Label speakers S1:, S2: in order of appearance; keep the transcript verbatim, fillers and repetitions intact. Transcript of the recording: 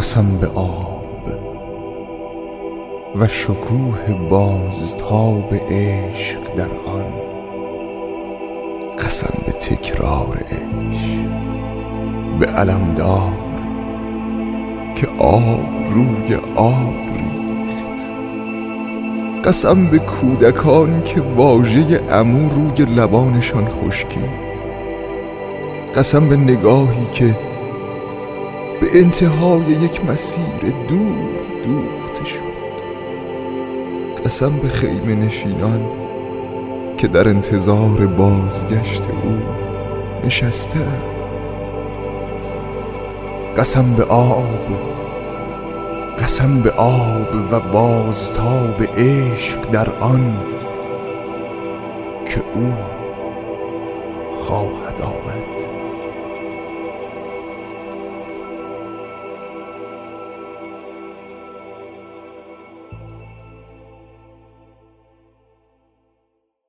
S1: قسم به آب و شکوه بازتاب عشق در آن، قسم به تکرار عشق، به علمدار که آب روی آب ریخت. قسم به کودکان که واژه عمو روی لبانشان خشکید. قسم به نگاهی که به انتهای یک مسیر دور دوخته شد. قسم به خیمه نشینان که در انتظار بازگشت او نشسته. قسم به آب، قسم به آب و بازتاب عشق در آن که او خواهد آمد.